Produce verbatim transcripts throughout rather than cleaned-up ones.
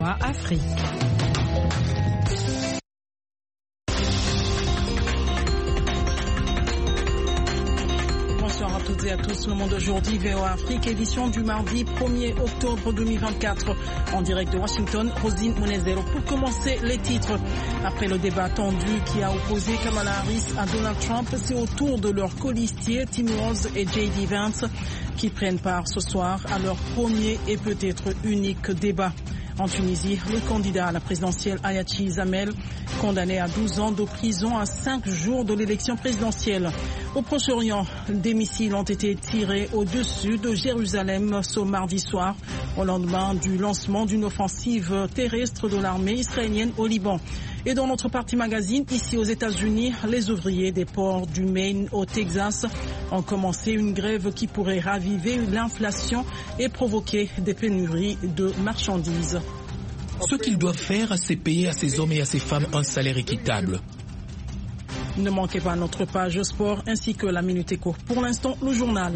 Afrique. Bonsoir à toutes et à tous. Le Monde aujourd'hui, V O A Afrique, édition du mardi premier octobre deux mille vingt-quatre. En direct de Washington, Rosine Munezero. Pour commencer, les titres. Après le débat tendu qui a opposé Kamala Harris à Donald Trump, c'est au tour de leurs colistiers, Tim Walz et J D Vance, qui prennent part ce soir à leur premier et peut-être unique débat. En Tunisie, le candidat à la présidentielle Ayachi Zamel, condamné à douze ans de prison à cinq jours de l'élection présidentielle. Au Proche-Orient, des missiles ont été tirés au-dessus de Jérusalem ce mardi soir, au lendemain du lancement d'une offensive terrestre de l'armée israélienne au Liban. Et dans notre partie magazine, ici aux États-Unis, les ouvriers des ports du Maine au Texas ont commencé une grève qui pourrait raviver l'inflation et provoquer des pénuries de marchandises. Ce qu'ils doivent faire, c'est payer à ces hommes et à ces femmes un salaire équitable. Ne manquez pas notre page sport ainsi que la Minute Éco. Pour l'instant, le journal.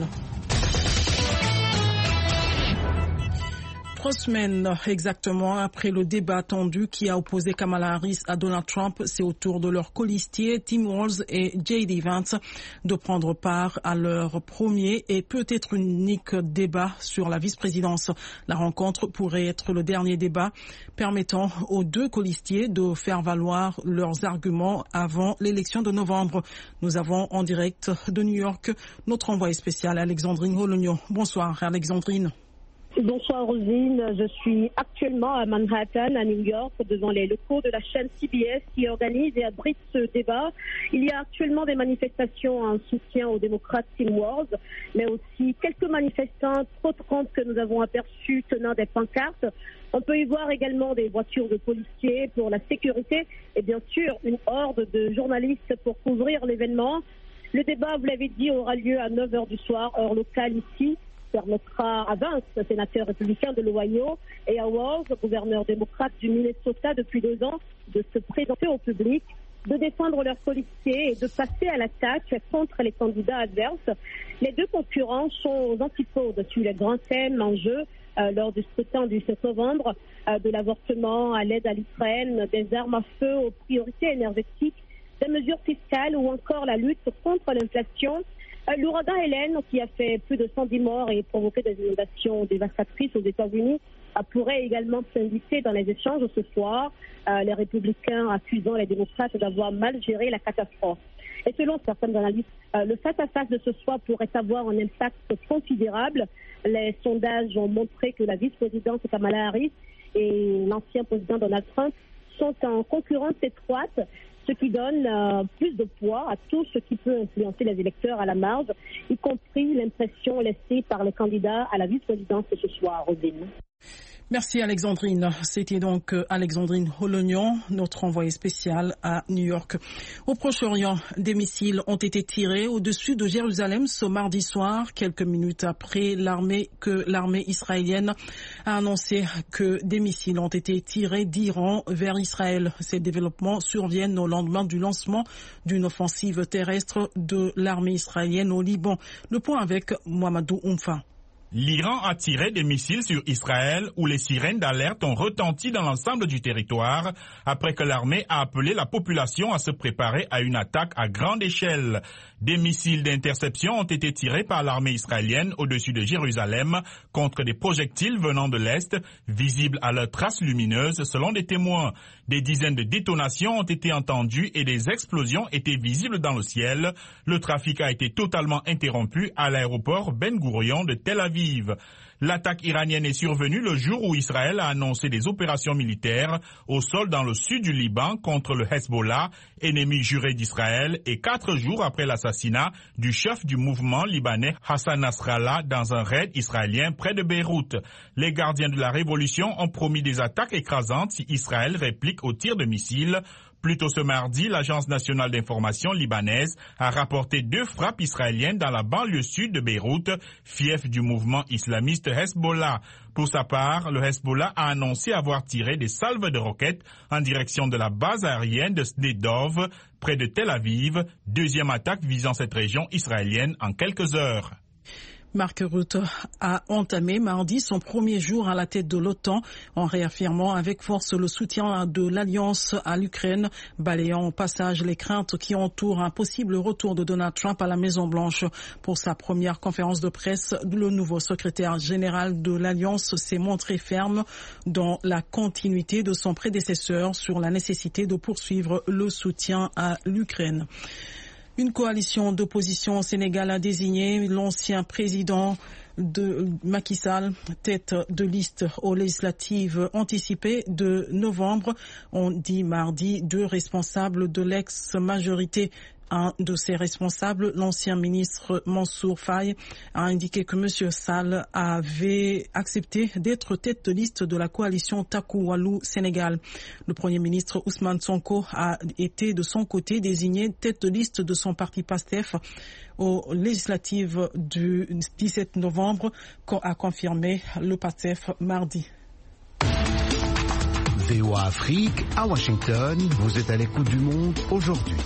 Trois semaines exactement après le débat tendu qui a opposé Kamala Harris à Donald Trump, c'est au tour de leurs colistiers Tim Walz et J D Vance de prendre part à leur premier et peut-être unique débat sur la vice-présidence. La rencontre pourrait être le dernier débat permettant aux deux colistiers de faire valoir leurs arguments avant l'élection de novembre. Nous avons en direct de New York notre envoyé spécial Alexandrine Hologno. Bonsoir Alexandrine. Bonsoir Rosine, je suis actuellement à Manhattan, à New York, devant les locaux de la chaîne C B S qui organise et abrite ce débat. Il y a actuellement des manifestations en soutien aux démocrates Tim Walz, mais aussi quelques manifestants trop trente que nous avons aperçus tenant des pancartes. On peut y voir également des voitures de policiers pour la sécurité et bien sûr une horde de journalistes pour couvrir l'événement. Le débat, vous l'avez dit, aura lieu à neuf heures du soir, heure locale ici. Permettra à Vance, sénateur républicain de l'Ohio, et à Walz, gouverneur démocrate du Minnesota depuis deux ans, de se présenter au public, de défendre leurs policiers et de passer à l'attaque contre les candidats adverses. Les deux concurrents sont aux antipodes sur les grands thèmes en jeu euh, lors du scrutin du sept novembre, euh, de l'avortement à l'aide à l'Ukraine, des armes à feu aux priorités énergétiques, des mesures fiscales ou encore la lutte contre l'inflation. L'ouragan Hélène, qui a fait plus de cent dix morts et provoqué des inondations dévastatrices aux États-Unis, pourrait également s'inviter dans les échanges ce soir, euh, les républicains accusant les démocrates d'avoir mal géré la catastrophe. Et selon certaines analystes, euh, le face-à-face de ce soir pourrait avoir un impact considérable. Les sondages ont montré que la vice-présidente Kamala Harris et l'ancien président Donald Trump sont en concurrence étroite, ce qui donne euh, plus de poids à tout ce qui peut influencer les électeurs à la marge, y compris l'impression laissée par les candidats à la vice-présidence ce soir, Rosine. Merci Alexandrine. C'était donc Alexandrine Holognon, notre envoyée spéciale à New York. Au Proche-Orient, des missiles ont été tirés au-dessus de Jérusalem ce mardi soir, quelques minutes après l'armée que l'armée israélienne a annoncé que des missiles ont été tirés d'Iran vers Israël. Ces développements surviennent au lendemain du lancement d'une offensive terrestre de l'armée israélienne au Liban. Le point avec Mohamedou Oumfa. L'Iran a tiré des missiles sur Israël où les sirènes d'alerte ont retenti dans l'ensemble du territoire après que l'armée a appelé la population à se préparer à une attaque à grande échelle. Des missiles d'interception ont été tirés par l'armée israélienne au-dessus de Jérusalem contre des projectiles venant de l'Est, visibles à leurs traces lumineuses selon des témoins. Des dizaines de détonations ont été entendues et des explosions étaient visibles dans le ciel. Le trafic a été totalement interrompu à l'aéroport Ben Gourion de Tel Aviv. L'attaque iranienne est survenue le jour où Israël a annoncé des opérations militaires au sol dans le sud du Liban contre le Hezbollah, ennemi juré d'Israël, et quatre jours après l'assassinat du chef du mouvement libanais Hassan Nasrallah dans un raid israélien près de Beyrouth. Les gardiens de la révolution ont promis des attaques écrasantes si Israël réplique aux tirs de missiles. Plus tôt ce mardi, l'Agence nationale d'information libanaise a rapporté deux frappes israéliennes dans la banlieue sud de Beyrouth, fief du mouvement islamiste Hezbollah. Pour sa part, le Hezbollah a annoncé avoir tiré des salves de roquettes en direction de la base aérienne de Sderot, près de Tel Aviv, deuxième attaque visant cette région israélienne en quelques heures. Mark Rutte a entamé mardi son premier jour à la tête de l'OTAN en réaffirmant avec force le soutien de l'Alliance à l'Ukraine, balayant au passage les craintes qui entourent un possible retour de Donald Trump à la Maison-Blanche. Pour sa première conférence de presse, le nouveau secrétaire général de l'Alliance s'est montré ferme dans la continuité de son prédécesseur sur la nécessité de poursuivre le soutien à l'Ukraine. Une coalition d'opposition au Sénégal a désigné l'ancien président de Macky Sall, tête de liste aux législatives anticipées de novembre. On dit mardi deux responsables de l'ex-majorité. Un de ses responsables, l'ancien ministre Mansour Faye, a indiqué que M. Sall avait accepté d'être tête de liste de la coalition Taku Wallu Sénégal. Le Premier ministre Ousmane Sonko a été de son côté désigné tête de liste de son parti PASTEF aux législatives du dix-sept novembre, a confirmé le PASTEF mardi. V O A Afrique, à Washington, vous êtes à l'écoute du monde aujourd'hui.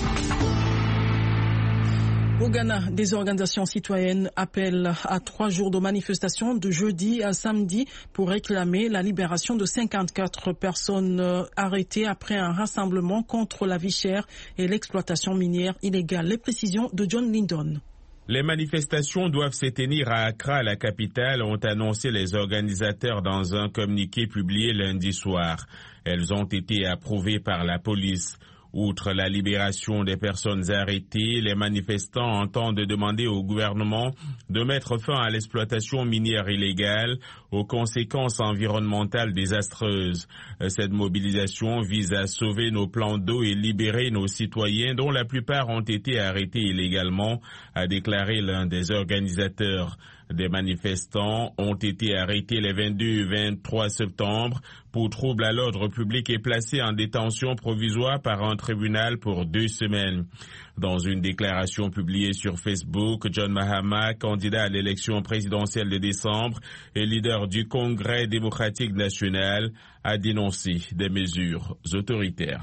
Au Ghana, des organisations citoyennes appellent à trois jours de manifestation de jeudi à samedi pour réclamer la libération de cinquante-quatre personnes arrêtées après un rassemblement contre la vie chère et l'exploitation minière illégale. Les précisions de John Lyndon. Les manifestations doivent se tenir à Accra, la capitale, ont annoncé les organisateurs dans un communiqué publié lundi soir. Elles ont été approuvées par la police. Outre la libération des personnes arrêtées, les manifestants entendent demander au gouvernement de mettre fin à l'exploitation minière illégale aux conséquences environnementales désastreuses. Cette mobilisation vise à sauver nos plans d'eau et libérer nos citoyens dont la plupart ont été arrêtés illégalement, a déclaré l'un des organisateurs. Des manifestants ont été arrêtés les vingt-deux et vingt-trois septembre pour troubles à l'ordre public et placés en détention provisoire par un tribunal pour deux semaines. Dans une déclaration publiée sur Facebook, John Mahama, candidat à l'élection présidentielle de décembre et leader du Congrès démocratique national, a dénoncé des mesures autoritaires.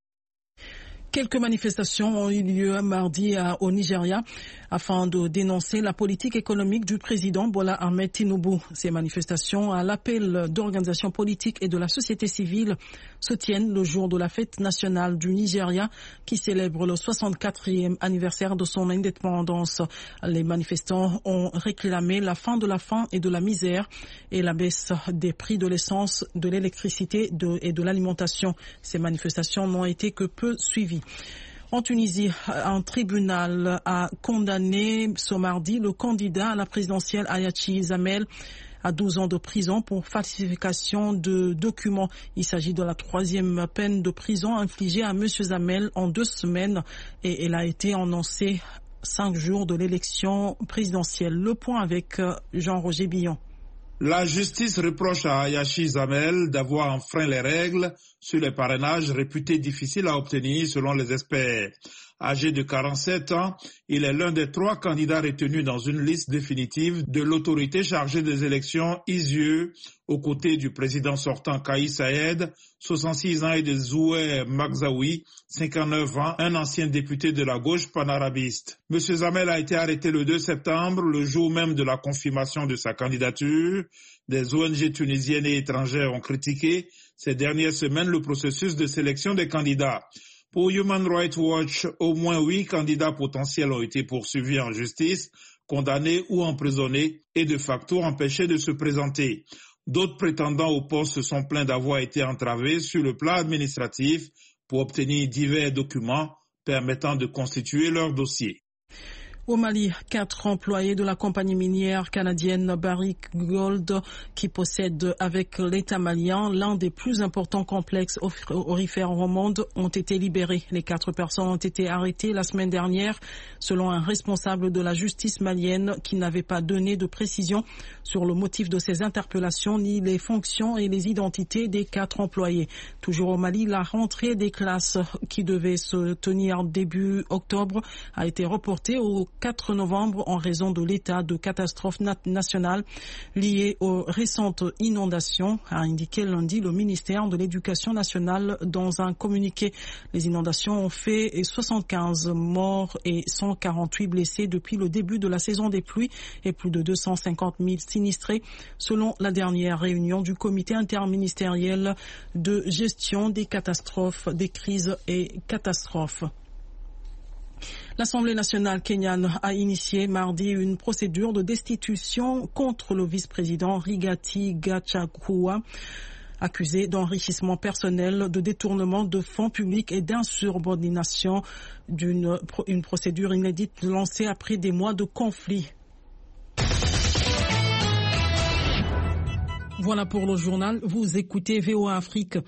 Quelques manifestations ont eu lieu mardi à, au Nigeria afin de dénoncer la politique économique du président Bola Ahmed Tinubu. Ces manifestations, à l'appel d'organisations politiques et de la société civile, se tiennent le jour de la fête nationale du Nigeria qui célèbre le soixante-quatrième anniversaire de son indépendance. Les manifestants ont réclamé la fin de la faim et de la misère et la baisse des prix de l'essence, de l'électricité de, et de l'alimentation. Ces manifestations n'ont été que peu suivies. En Tunisie, un tribunal a condamné ce mardi le candidat à la présidentielle Ayachi Zamel à douze ans de prison pour falsification de documents. Il s'agit de la troisième peine de prison infligée à M. Zamel en deux semaines et elle a été annoncée cinq jours de l'élection présidentielle. Le point avec Jean-Roger Billon. La justice reproche à Ayachi Zamel d'avoir enfreint les règles sur les parrainages réputés difficiles à obtenir selon les experts. Âgé de quarante-sept ans, il est l'un des trois candidats retenus dans une liste définitive de l'autorité chargée des élections I S I E aux côtés du président sortant Kais Saied, soixante-six ans, et de Zoué Magzaoui, cinquante-neuf ans, un ancien député de la gauche panarabiste. M. Zamel a été arrêté le deux septembre, le jour même de la confirmation de sa candidature. Des O N G tunisiennes et étrangères ont critiqué ces dernières semaines le processus de sélection des candidats. Pour Human Rights Watch, au moins huit candidats potentiels ont été poursuivis en justice, condamnés ou emprisonnés et de facto empêchés de se présenter. D'autres prétendants au poste se sont plaints d'avoir été entravés sur le plan administratif pour obtenir divers documents permettant de constituer leur dossier. Au Mali, quatre employés de la compagnie minière canadienne Barrick Gold, qui possède avec l'État malien l'un des plus importants complexes aurifères au monde, ont été libérés. Les quatre personnes ont été arrêtées la semaine dernière, selon un responsable de la justice malienne qui n'avait pas donné de précision sur le motif de ces interpellations ni les fonctions et les identités des quatre employés. Toujours au Mali, la rentrée des classes qui devait se tenir début octobre a été reportée au quatre novembre en raison de l'état de catastrophe nationale lié aux récentes inondations, a indiqué lundi le ministère de l'Éducation nationale dans un communiqué. Les inondations ont fait soixante-quinze morts et cent quarante-huit blessés depuis le début de la saison des pluies et plus de deux cent cinquante mille sinistrés selon la dernière réunion du comité interministériel de gestion des catastrophes, des crises et catastrophes. L'Assemblée nationale kenyane a initié mardi une procédure de destitution contre le vice-président Rigathi Gachagua, accusé d'enrichissement personnel, de détournement de fonds publics et d'insubordination, d'une une procédure inédite lancée après des mois de conflit. Voilà pour le journal. Vous écoutez V O A Afrique.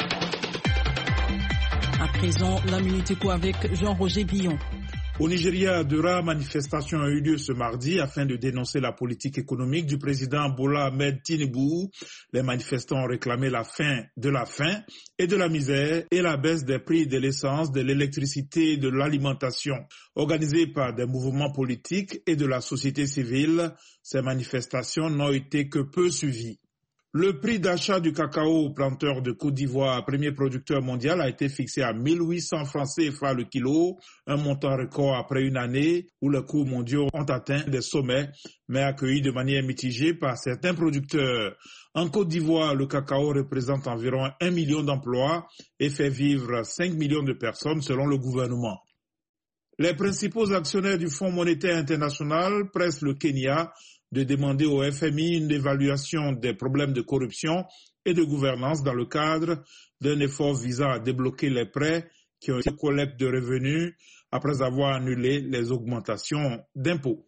À présent, la Minute Éco avec Jean-Roger Billon. Au Nigeria, de rares manifestations ont eu lieu ce mardi afin de dénoncer la politique économique du président Bola Ahmed Tinubu. Les manifestants ont réclamé la fin de la faim et de la misère et la baisse des prix de l'essence, de l'électricité et de l'alimentation. Organisées par des mouvements politiques et de la société civile, ces manifestations n'ont été que peu suivies. Le prix d'achat du cacao aux planteurs de Côte d'Ivoire, premier producteur mondial, a été fixé à mille huit cents francs C F A le kilo, un montant record après une année où les cours mondiaux ont atteint des sommets, mais accueillis de manière mitigée par certains producteurs. En Côte d'Ivoire, le cacao représente environ un million d'emplois et fait vivre cinq millions de personnes selon le gouvernement. Les principaux actionnaires du Fonds monétaire international pressent le Kenya de demander au F M I une évaluation des problèmes de corruption et de gouvernance dans le cadre d'un effort visant à débloquer les prêts qui ont été collecte de revenus après avoir annulé les augmentations d'impôts.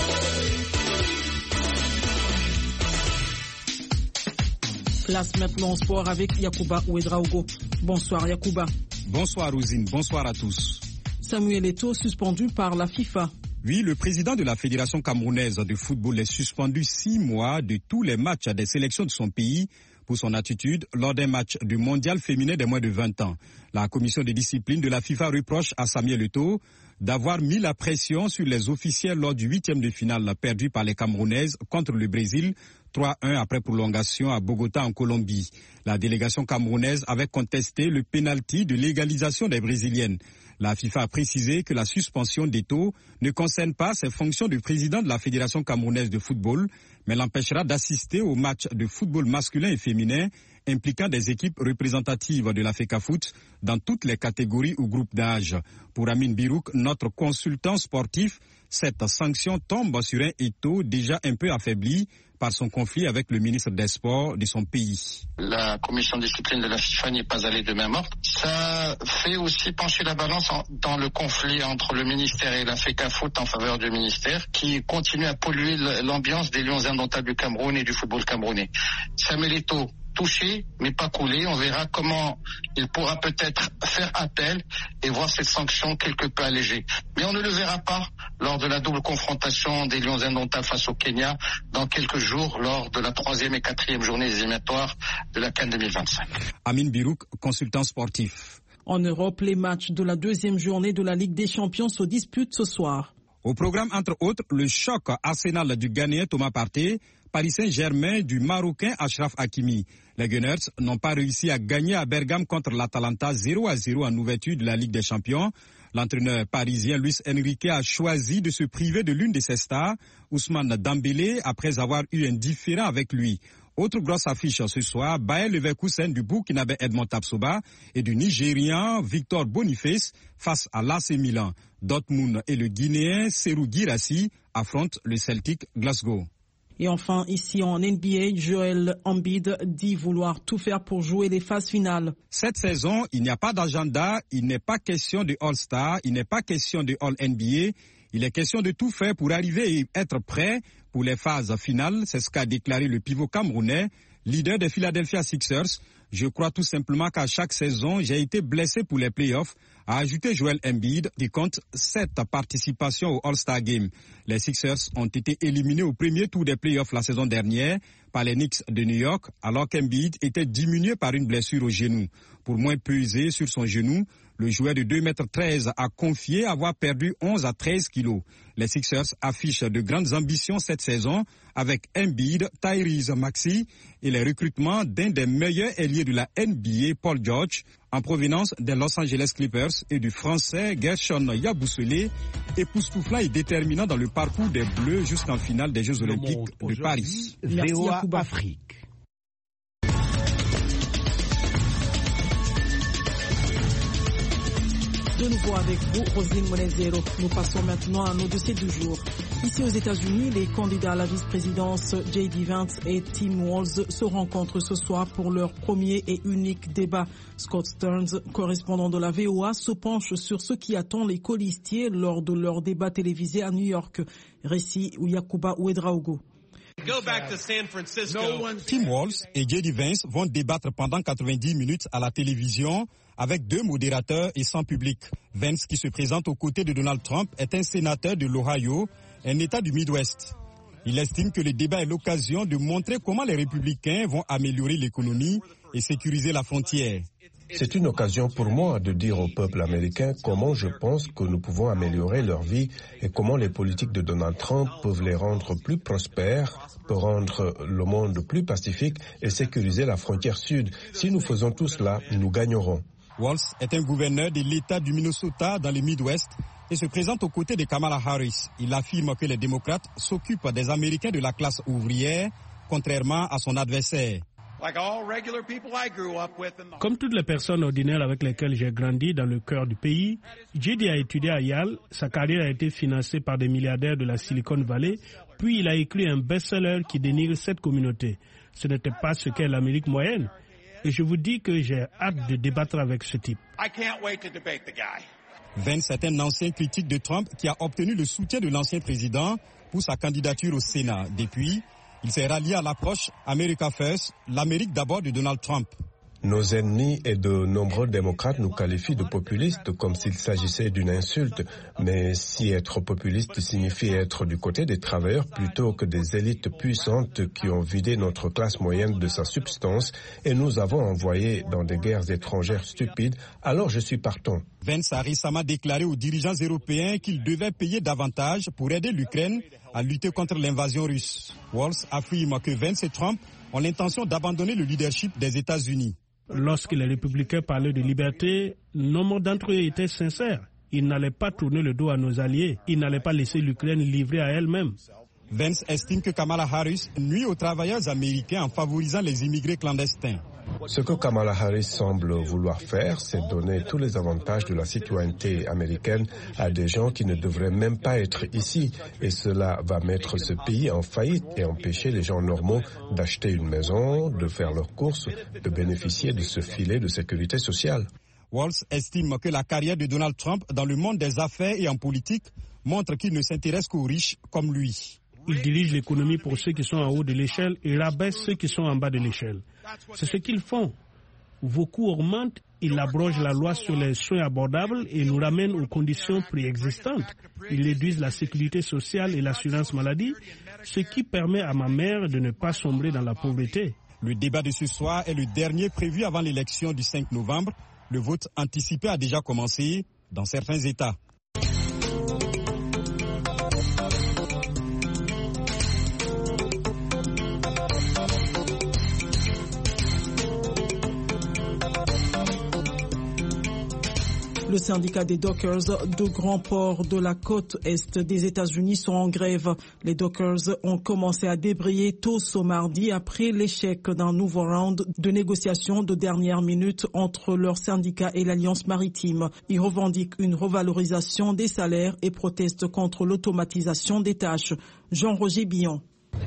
Place maintenant au sport avec Yacouba Ouedraogo. Bonsoir Yacouba. Bonsoir Rosine, bonsoir à tous. Samuel Eto'o suspendu par la FIFA. Oui, le président de la Fédération camerounaise de football est suspendu six mois de tous les matchs des sélections de son pays pour son attitude lors d'un match du mondial féminin des moins de vingt ans. La commission de discipline de la FIFA reproche à Samuel Eto'o d'avoir mis la pression sur les officiels lors du huitième de finale perdu par les Camerounaises contre le Brésil, trois un après prolongation à Bogota en Colombie. La délégation camerounaise avait contesté le pénalty de l'égalisation des Brésiliennes. La FIFA a précisé que la suspension d'Eto'o ne concerne pas ses fonctions de président de la Fédération camerounaise de football, mais l'empêchera d'assister aux matchs de football masculin et féminin impliquant des équipes représentatives de la FECAFOOT dans toutes les catégories ou groupes d'âge. Pour Amine Birouk, notre consultant sportif, cette sanction tombe sur un Eto'o déjà un peu affaibli par son conflit avec le ministre des Sports de son pays. La commission de discipline de la FIFA n'est pas allée de main morte. Ça fait aussi pencher la balance en, dans le conflit entre le ministère et la FECAFOOT en faveur du ministère, qui continue à polluer l'ambiance des Lions indomptables du Cameroun et du football camerounais. Samuel Eto'o, touché, mais pas coulé. On verra comment il pourra peut-être faire appel et voir cette sanction quelque peu allégée. Mais on ne le verra pas lors de la double confrontation des Lions indomptables face au Kenya dans quelques jours, lors de la troisième et quatrième journée des éliminatoires de la CAN deux mille vingt-cinq. Amine Birouk, consultant sportif. En Europe, les matchs de la deuxième journée de la Ligue des Champions se disputent ce soir. Au programme, entre autres, le choc Arsenal du Ghanéen Thomas Partey, Paris Saint-Germain du Marocain Achraf Hakimi. Les Gunners n'ont pas réussi à gagner à Bergame contre l'Atalanta zéro à zéro en ouverture de la Ligue des Champions. L'entraîneur parisien Luis Enrique a choisi de se priver de l'une de ses stars, Ousmane Dembélé, après avoir eu un différend avec lui. Autre grosse affiche ce soir, Bayer Leverkusen du Burkinabé Edmond Tapsoba et du Nigérian Victor Boniface face à l'A C Milan. Dortmund et le Guinéen Serhou Guirassy affrontent le Celtic Glasgow. Et enfin, ici en N B A, Joel Embiid dit vouloir tout faire pour jouer les phases finales. Cette saison, il n'y a pas d'agenda, il n'est pas question de All-Star, il n'est pas question de All-N B A. Il est question de tout faire pour arriver et être prêt pour les phases finales. C'est ce qu'a déclaré le pivot camerounais, leader des Philadelphia Sixers. Je crois tout simplement qu'à chaque saison, j'ai été blessé pour les playoffs, a ajouté Joel Embiid, qui compte sept participations au All-Star Game. Les Sixers ont été éliminés au premier tour des playoffs la saison dernière par les Knicks de New York, alors qu'Embiid était diminué par une blessure au genou. Pour moins peser sur son genou, le joueur de deux mètres treize a confié avoir perdu onze à treize kilos. Les Sixers affichent de grandes ambitions cette saison avec Embiid, Tyrese Maxey et les recrutements d'un des meilleurs ailiers de la N B A, Paul George, en provenance des Los Angeles Clippers et du Français Gershon Yabusele, époustouflant et déterminant dans le parcours des Bleus jusqu'en finale des Jeux Olympiques de Paris. V O A Afrique. De nouveau avec vous, Roselyne Monezero. Nous passons maintenant à nos dossiers du jour. Ici aux États-Unis, les candidats à la vice-présidence J D Vance et Tim Walz se rencontrent ce soir pour leur premier et unique débat. Scott Stearns, correspondant de la V O A, se penche sur ce qui attend les colistiers lors de leur débat télévisé à New York. Récit Yakuba Ouedraogo. Tim Walz et J D Vance vont débattre pendant quatre-vingt-dix minutes à la télévision avec deux modérateurs et sans public. Vance, qui se présente aux côtés de Donald Trump, est un sénateur de l'Ohio, un État du Midwest. Il estime que le débat est l'occasion de montrer comment les républicains vont améliorer l'économie et sécuriser la frontière. C'est une occasion pour moi de dire au peuple américain comment je pense que nous pouvons améliorer leur vie et comment les politiques de Donald Trump peuvent les rendre plus prospères, peuvent rendre le monde plus pacifique et sécuriser la frontière sud. Si nous faisons tout cela, nous gagnerons. Walz est un gouverneur de l'État du Minnesota dans le Midwest et se présente aux côtés de Kamala Harris. Il affirme que les démocrates s'occupent des Américains de la classe ouvrière, contrairement à son adversaire. Comme toutes les personnes ordinaires avec lesquelles j'ai grandi dans le cœur du pays, J D a étudié à Yale, sa carrière a été financée par des milliardaires de la Silicon Valley, puis il a écrit un best-seller qui dénigre cette communauté. Ce n'était pas ce qu'est l'Amérique moyenne. Et je vous dis que j'ai hâte de débattre avec ce type. Vance est un ancien critique de Trump qui a obtenu le soutien de l'ancien président pour sa candidature au Sénat. Depuis, il s'est rallié à l'approche America First, l'Amérique d'abord de Donald Trump. Nos ennemis et de nombreux démocrates nous qualifient de populistes comme s'il s'agissait d'une insulte. Mais si être populiste signifie être du côté des travailleurs plutôt que des élites puissantes qui ont vidé notre classe moyenne de sa substance et nous avons envoyé dans des guerres étrangères stupides, alors je suis partant. Vance a récemment déclaré aux dirigeants européens qu'ils devaient payer davantage pour aider l'Ukraine à lutter contre l'invasion russe. Walz affirme que Vance et Trump ont l'intention d'abandonner le leadership des États-Unis. Lorsque les républicains parlaient de liberté, nombre d'entre eux étaient sincères. Ils n'allaient pas tourner le dos à nos alliés. Ils n'allaient pas laisser l'Ukraine livrée à elle-même. Vance estime que Kamala Harris nuit aux travailleurs américains en favorisant les immigrés clandestins. Ce que Kamala Harris semble vouloir faire, c'est donner tous les avantages de la citoyenneté américaine à des gens qui ne devraient même pas être ici. Et cela va mettre ce pays en faillite et empêcher les gens normaux d'acheter une maison, de faire leurs courses, de bénéficier de ce filet de sécurité sociale. Walz estime que la carrière de Donald Trump dans le monde des affaires et en politique montre qu'il ne s'intéresse qu'aux riches comme lui. Il dirige l'économie pour ceux qui sont en haut de l'échelle et rabaisse ceux qui sont en bas de l'échelle. C'est ce qu'ils font. Vos coûts augmentent, ils abrogent la loi sur les soins abordables et nous ramènent aux conditions préexistantes. Ils réduisent la sécurité sociale et l'assurance maladie, ce qui permet à ma mère de ne pas sombrer dans la pauvreté. Le débat de ce soir est le dernier prévu avant l'élection du cinq novembre. Le vote anticipé a déjà commencé dans certains États. Le syndicat des dockers de grands ports de la côte est des États-Unis sont en grève. Les dockers ont commencé à débrayer tôt ce mardi après l'échec d'un nouveau round de négociations de dernière minute entre leur syndicat et l'Alliance maritime. Ils revendiquent une revalorisation des salaires et protestent contre l'automatisation des tâches. Jean-Roger Billon.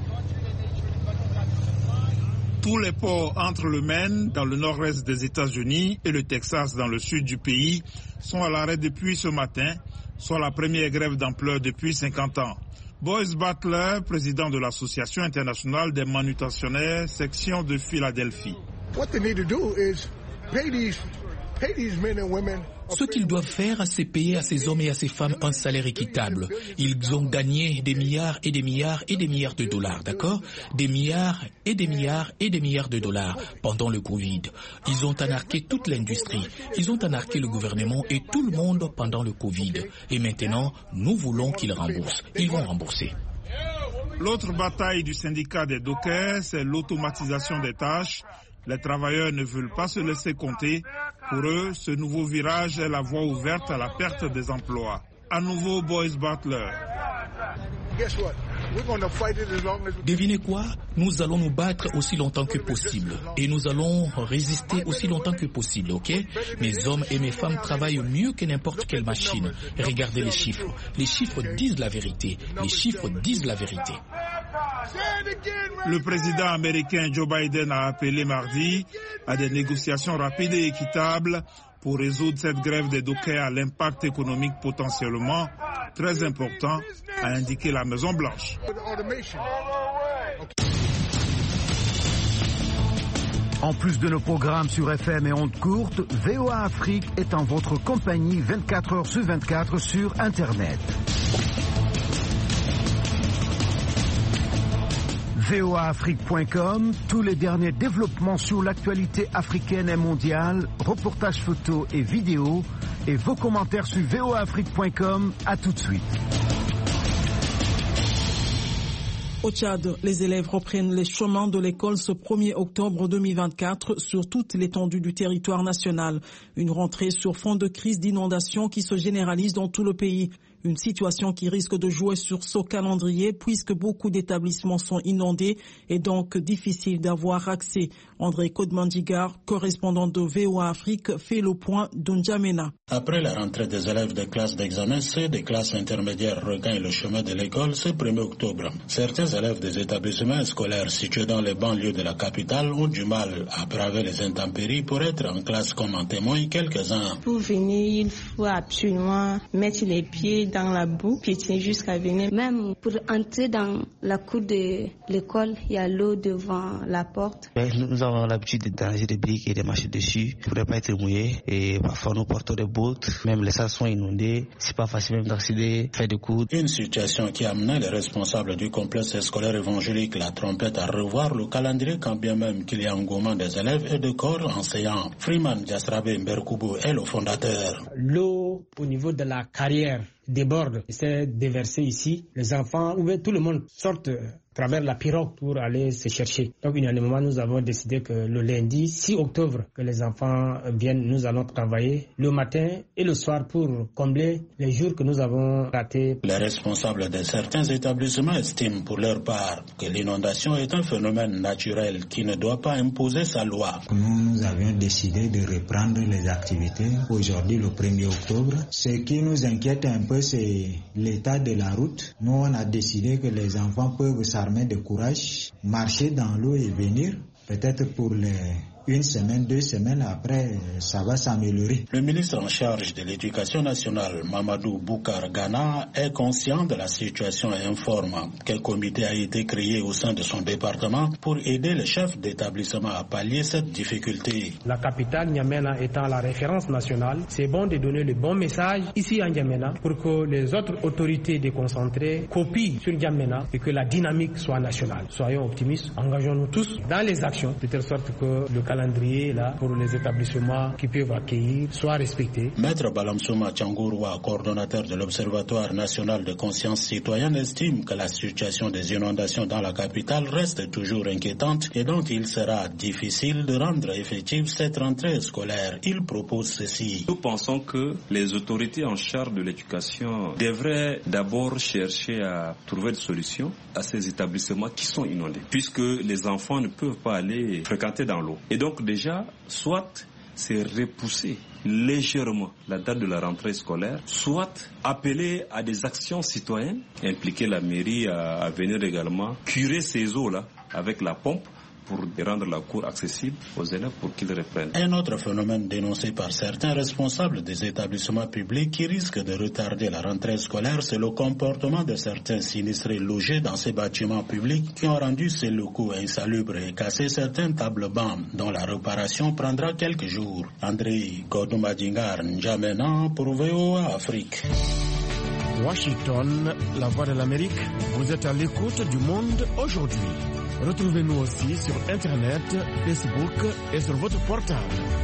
Tous les ports entre le Maine, dans le nord-est des États-Unis, et le Texas, dans le sud du pays, sont à l'arrêt depuis ce matin, soit la première grève d'ampleur depuis cinquante ans. Boyce Butler, président de l'Association internationale des manutentionnaires, section de Philadelphie. Ce qu'ils doivent faire, c'est payer à ces hommes et à ces femmes un salaire équitable. Ils ont gagné des milliards et des milliards et des milliards de dollars, d'accord? Des milliards et des milliards et des milliards de dollars pendant le Covid. Ils ont anarqué toute l'industrie. Ils ont anarqué le gouvernement et tout le monde pendant le Covid. Et maintenant, nous voulons qu'ils remboursent. Ils vont rembourser. L'autre bataille du syndicat des dockers, c'est l'automatisation des tâches. Les travailleurs ne veulent pas se laisser compter. Pour eux, ce nouveau virage est la voie ouverte à la perte des emplois. À nouveau, Boyce Butler. Devinez quoi? Nous allons nous battre aussi longtemps que possible. Et nous allons résister aussi longtemps que possible, ok? Mes hommes et mes femmes travaillent mieux que n'importe quelle machine. Regardez les chiffres. Les chiffres disent la vérité. Les chiffres disent la vérité. Le président américain Joe Biden a appelé mardi à des négociations rapides et équitables pour résoudre cette grève des dockers à l'impact économique potentiellement très important, a indiqué la Maison-Blanche. En plus de nos programmes sur F M et ondes courtes, V O A Afrique est en votre compagnie vingt-quatre heures sur vingt-quatre sur Internet. V O A Afrique point com, tous les derniers développements sur l'actualité africaine et mondiale, reportages photos et vidéos, et vos commentaires sur V O A Afrique point com. À tout de suite. Au Tchad, les élèves reprennent les chemins de l'école ce premier octobre deux mille vingt-quatre sur toute l'étendue du territoire national. Une rentrée sur fond de crise d'inondation qui se généralise dans tout le pays. Une situation qui risque de jouer sur ce calendrier puisque beaucoup d'établissements sont inondés et donc difficile d'avoir accès. André Kodmandigar, correspondant de V O A Afrique, fait le point d'Unjamena. Après la rentrée des élèves des classes d'examen C, des classes intermédiaires regagnent le chemin de l'école ce premier octobre. Certains élèves des établissements scolaires situés dans les banlieues de la capitale ont du mal à braver les intempéries pour être en classe, comme en témoignent quelques-uns. Pour venir, il faut absolument mettre les pieds dans la boue, piétiner jusqu'à venir. Même pour entrer dans la cour de l'école, il y a l'eau devant la porte. Nous avons l'habitude de danger des briques et de marcher dessus pour ne pas être mouillés. Et parfois nous portons des bottes, même les salles sont inondées. C'est pas facile même d'accéder, faire des cours. Une situation qui a amené les responsables du complexe scolaire évangélique La Trompette à revoir le calendrier, quand bien même qu'il y a engouement des élèves et de corps enseignants. Freeman Diastrabe Mberkubu est le fondateur. L'eau au niveau de la carrière déborde, c'est déversé ici. Les enfants, ou bien tout le monde sortent à travers la pirogue pour aller se chercher. Donc unanimement, nous avons décidé que le lundi six octobre, que les enfants viennent, nous allons travailler le matin et le soir pour combler les jours que nous avons ratés. Les responsables de certains établissements estiment pour leur part que l'inondation est un phénomène naturel qui ne doit pas imposer sa loi. Nous avions décidé de reprendre les activités aujourd'hui le premier octobre. Ce qui nous inquiète un peu, c'est l'état de la route. Nous, on a décidé que les enfants peuvent s'armer de courage, marcher dans l'eau et venir, peut-être pour les une semaine, deux semaines après, ça va s'améliorer. Le ministre en charge de l'éducation nationale, Mamadou Boukar Ghana, est conscient de la situation et informe quel comité a été créé au sein de son département pour aider les chefs d'établissement à pallier cette difficulté. La capitale N'Djamena étant la référence nationale, c'est bon de donner le bon message ici à N'Djamena pour que les autres autorités déconcentrées copient sur N'Djamena et que la dynamique soit nationale. Soyons optimistes, engageons-nous tous dans les actions de telle sorte que le calendrier là pour les établissements qui peuvent accueillir soit respecté. Maître Balamsouma Tchangouroua, coordonnateur de l'Observatoire national de conscience citoyenne, estime que la situation des inondations dans la capitale reste toujours inquiétante et donc il sera difficile de rendre effective cette rentrée scolaire. Il propose ceci. Nous pensons que les autorités en charge de l'éducation devraient d'abord chercher à trouver des solutions à ces établissements qui sont inondés, puisque les enfants ne peuvent pas aller fréquenter dans l'eau. Et donc déjà, soit c'est repousser légèrement la date de la rentrée scolaire, soit appeler à des actions citoyennes, impliquer la mairie à, à venir également curer ces eaux-là avec la pompe pour rendre la cour accessible aux élèves pour qu'ils reprennent. Un autre phénomène dénoncé par certains responsables des établissements publics qui risque de retarder la rentrée scolaire, c'est le comportement de certains sinistrés logés dans ces bâtiments publics qui ont rendu ces locaux insalubres et cassé certains tables-bancs dont la réparation prendra quelques jours. André Godoumadingar N'Djamena pour V O A Afrique. Washington, la voix de l'Amérique, vous êtes à l'écoute du monde aujourd'hui. Retrouvez-nous aussi sur Internet, Facebook et sur votre portable.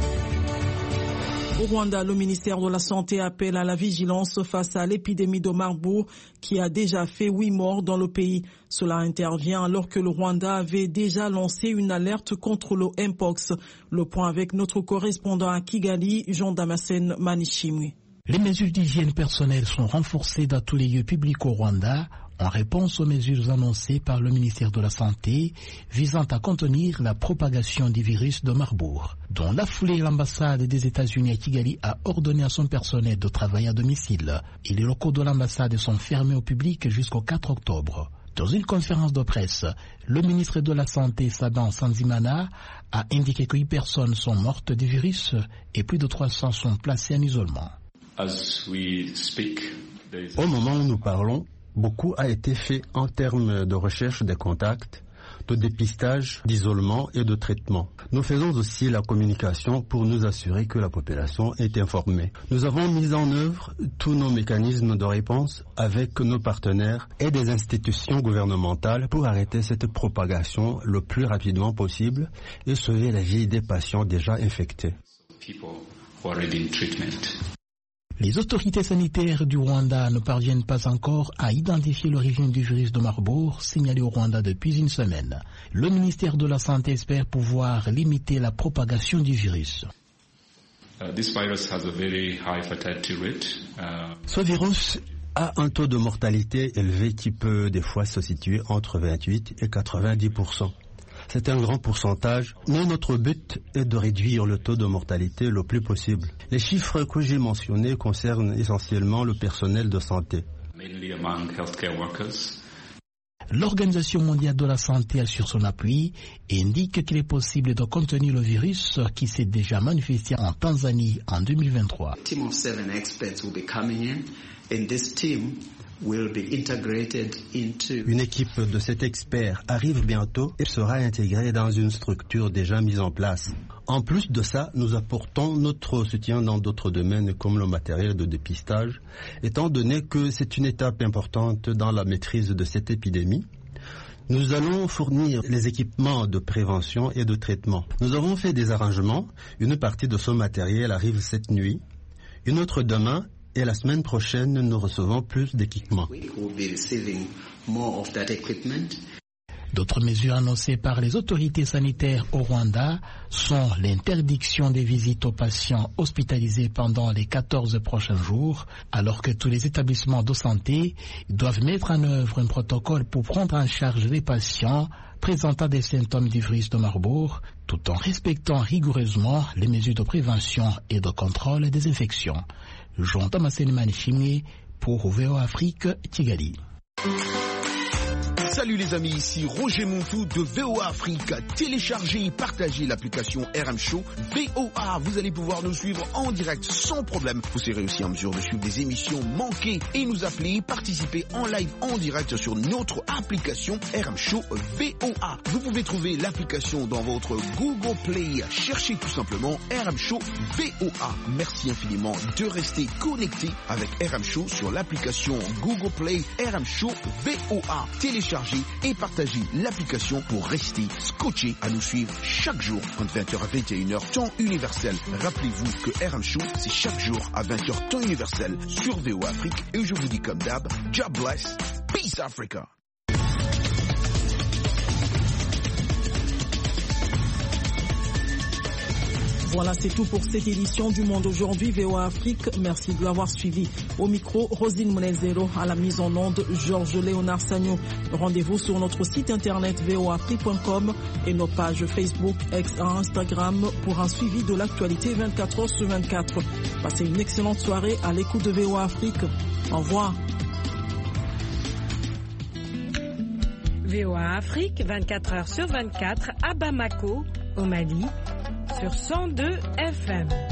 Au Rwanda, le ministère de la Santé appelle à la vigilance face à l'épidémie de Marburg qui a déjà fait huit morts dans le pays. Cela intervient alors que le Rwanda avait déjà lancé une alerte contre le Mpox. Le point avec notre correspondant à Kigali, Jean-Damascène Manishimwe. Les mesures d'hygiène personnelle sont renforcées dans tous les lieux publics au Rwanda en réponse aux mesures annoncées par le ministère de la Santé visant à contenir la propagation du virus de Marburg. Dans la foulée, l'ambassade des États-Unis à Kigali a ordonné à son personnel de travailler à domicile et les locaux de l'ambassade sont fermés au public jusqu'au quatre octobre. Dans une conférence de presse, le ministre de la Santé, Saban Sanzimana, a indiqué que huit personnes sont mortes du virus et plus de trois cents sont placées en isolement. Au moment où nous parlons, beaucoup a été fait en termes de recherche des contacts, de dépistage, d'isolement et de traitement. Nous faisons aussi la communication pour nous assurer que la population est informée. Nous avons mis en œuvre tous nos mécanismes de réponse avec nos partenaires et des institutions gouvernementales pour arrêter cette propagation le plus rapidement possible et sauver la vie des patients déjà infectés. Les autorités sanitaires du Rwanda ne parviennent pas encore à identifier l'origine du virus de Marburg signalé au Rwanda depuis une semaine. Le ministère de la Santé espère pouvoir limiter la propagation du virus. Ce virus a un taux de mortalité élevé qui peut des fois se situer entre vingt-huit et quatre-vingt-dix pour cent. C'est un grand pourcentage, mais notre but est de réduire le taux de mortalité le plus possible. Les chiffres que j'ai mentionnés concernent essentiellement le personnel de santé. L'Organisation mondiale de la santé assure son appui et indique qu'il est possible de contenir le virus qui s'est déjà manifesté en Tanzanie en deux mille vingt-trois. Une équipe de sept experts arrive bientôt et sera intégrée dans une structure déjà mise en place. En plus de ça, nous apportons notre soutien dans d'autres domaines comme le matériel de dépistage, étant donné que c'est une étape importante dans la maîtrise de cette épidémie. Nous allons fournir les équipements de prévention et de traitement. Nous avons fait des arrangements. Une partie de ce matériel arrive cette nuit, une autre demain. Et la semaine prochaine, nous recevons plus d'équipements. D'autres mesures annoncées par les autorités sanitaires au Rwanda sont l'interdiction des visites aux patients hospitalisés pendant les quatorze prochains jours, alors que tous les établissements de santé doivent mettre en œuvre un protocole pour prendre en charge les patients présentant des symptômes du virus de Marburg, tout en respectant rigoureusement les mesures de prévention et de contrôle des infections. Jean-Damascène Manishimwe pour V O A Afrique, Kigali. Salut les amis, ici Roger Montou de V O A Afrique. Téléchargez et partagez l'application R M Show V O A. Vous allez pouvoir nous suivre en direct sans problème. Vous serez aussi en mesure de suivre des émissions manquées et nous appeler, participer en live en direct sur notre application R M Show V O A. Vous pouvez trouver l'application dans votre Google Play. Cherchez tout simplement R M Show V O A. Merci infiniment de rester connecté avec R M Show sur l'application Google Play R M Show V O A. Téléchargez et partagez l'application pour rester scotché à nous suivre chaque jour entre vingt heures à vingt et une heures temps universel. Rappelez-vous que R M Show c'est chaque jour à vingt heures temps universel sur V O A Afrique et je vous dis comme d'hab, God bless, peace Africa. Voilà, c'est tout pour cette édition du Monde aujourd'hui V O A Afrique. Merci de l'avoir suivi. Au micro, Rosine Monezero, à la mise en onde, Georges Léonard Sagnon. Rendez-vous sur notre site internet v o a afrique point com et nos pages Facebook, X et Instagram pour un suivi de l'actualité vingt-quatre heures sur vingt-quatre. Passez une excellente soirée à l'écoute de V O A Afrique. Au revoir. V O A Afrique, vingt-quatre heures sur vingt-quatre à Bamako, au Mali, sur cent deux F M.